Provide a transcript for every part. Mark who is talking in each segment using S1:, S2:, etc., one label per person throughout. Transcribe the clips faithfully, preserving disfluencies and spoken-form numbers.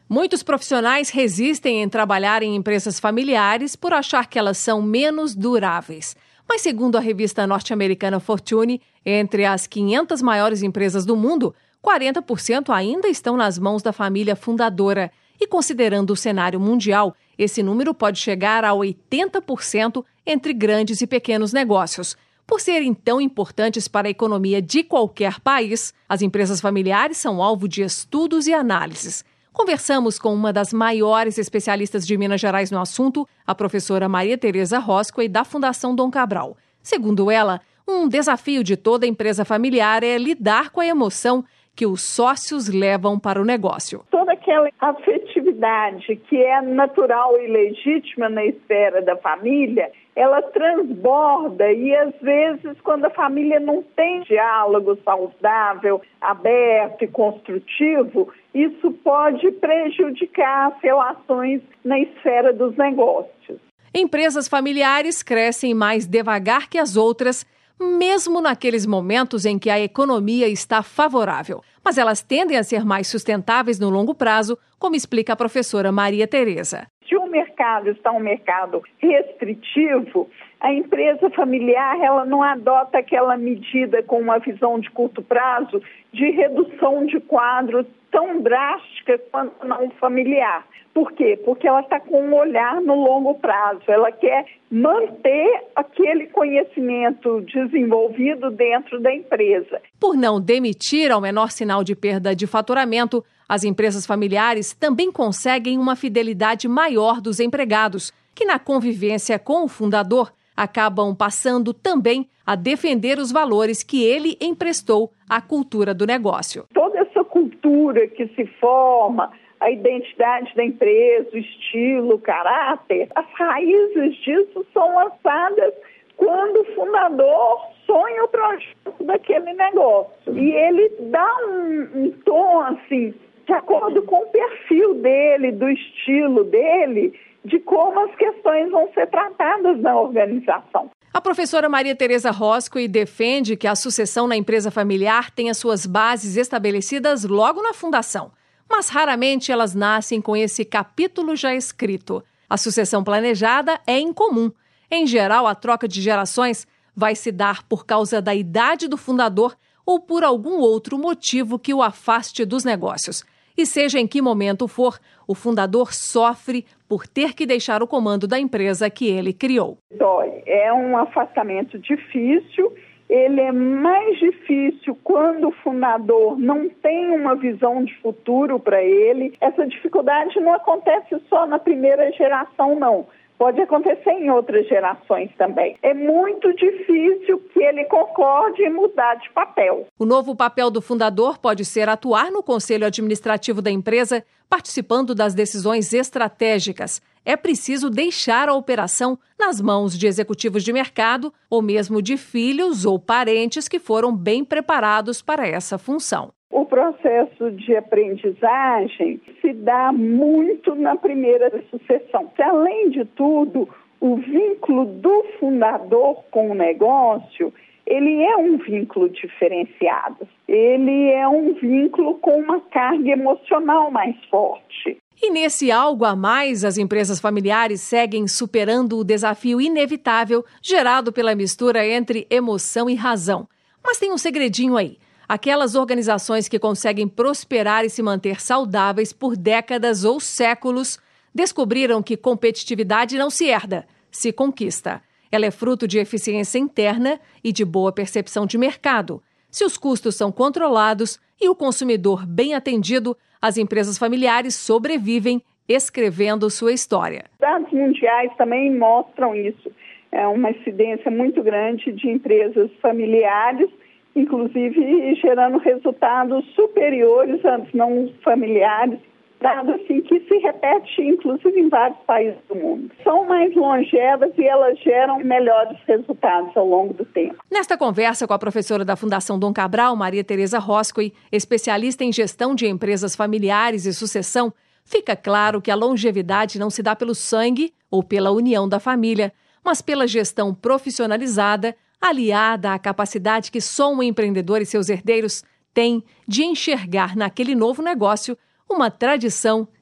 S1: Muitos profissionais resistem em trabalhar em empresas familiares por achar que elas são menos duráveis. Mas, segundo a revista norte-americana Fortune, entre as quinhentas maiores empresas do mundo, quarenta por cento ainda estão nas mãos da família fundadora. E, considerando o cenário mundial, esse número pode chegar a oitenta por cento entre grandes e pequenos negócios. Por serem tão importantes para a economia de qualquer país, as empresas familiares são alvo de estudos e análises. Conversamos com uma das maiores especialistas de Minas Gerais no assunto, a professora Maria Tereza Roscoe, da Fundação Dom Cabral. Segundo ela, um desafio de toda empresa familiar é lidar com a emoção que os sócios levam para o negócio.
S2: Toda aquela afetividade que é natural e legítima na esfera da família, ela transborda e, às vezes, quando a família não tem diálogo saudável, aberto e construtivo, isso pode prejudicar as relações na esfera dos negócios.
S1: Empresas familiares crescem mais devagar que as outras, mesmo naqueles momentos em que a economia está favorável. Mas elas tendem a ser mais sustentáveis no longo prazo, como explica a professora Maria Tereza.
S2: Se o mercado está um mercado restritivo, a empresa familiar ela não adota aquela medida com uma visão de curto prazo de redução de quadro tão drástica quanto não familiar. Por quê? Porque ela está com um olhar no longo prazo. Ela quer manter aquele conhecimento desenvolvido dentro da empresa.
S1: Por não demitir ao menor sinal de perda de faturamento, as empresas familiares também conseguem uma fidelidade maior dos empregados, que na convivência com o fundador acabam passando também a defender os valores que ele emprestou à cultura do negócio.
S2: Toda essa cultura que se forma, a identidade da empresa, o estilo, o caráter, as raízes disso são lançadas quando o fundador sonha o projeto daquele negócio. E ele dá um, um tom, assim, de acordo com o perfil dele, do estilo dele, de como as questões vão ser tratadas na organização.
S1: A professora Maria Tereza Roscoe defende que a sucessão na empresa familiar tenha suas bases estabelecidas logo na fundação, mas raramente elas nascem com esse capítulo já escrito. A sucessão planejada é incomum. Em geral, a troca de gerações vai se dar por causa da idade do fundador ou por algum outro motivo que o afaste dos negócios. E seja em que momento for, o fundador sofre por ter que deixar o comando da empresa que ele criou.
S2: Dói. É um afastamento difícil. Ele é mais difícil quando o fundador não tem uma visão de futuro para ele. Essa dificuldade não acontece só na primeira geração, não. Pode acontecer em outras gerações também. É muito difícil que ele concorde em mudar de papel.
S1: O novo papel do fundador pode ser atuar no conselho administrativo da empresa, participando das decisões estratégicas. É preciso deixar a operação nas mãos de executivos de mercado ou mesmo de filhos ou parentes que foram bem preparados para essa função.
S2: O processo de aprendizagem se dá muito na primeira sucessão. Além de tudo, o vínculo do fundador com o negócio, ele é um vínculo diferenciado. Ele é um vínculo com uma carga emocional mais forte.
S1: E nesse algo a mais, as empresas familiares seguem superando o desafio inevitável gerado pela mistura entre emoção e razão. Mas tem um segredinho aí. Aquelas organizações que conseguem prosperar e se manter saudáveis por décadas ou séculos descobriram que competitividade não se herda, se conquista. Ela é fruto de eficiência interna e de boa percepção de mercado. Se os custos são controlados e o consumidor bem atendido, as empresas familiares sobrevivem escrevendo sua história.
S2: Dados mundiais também mostram isso. É uma incidência muito grande de empresas familiares, inclusive gerando resultados superiores aos não familiares, dado assim que se repete inclusive em vários países do mundo. São mais longevas e elas geram melhores resultados ao longo do tempo.
S1: Nesta conversa com a professora da Fundação Dom Cabral, Maria Tereza Roscoe, especialista em gestão de empresas familiares e sucessão, fica claro que a longevidade não se dá pelo sangue ou pela união da família, mas pela gestão profissionalizada, aliada à capacidade que só um empreendedor e seus herdeiros têm de enxergar naquele novo negócio uma tradição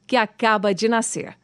S1: que acaba de nascer.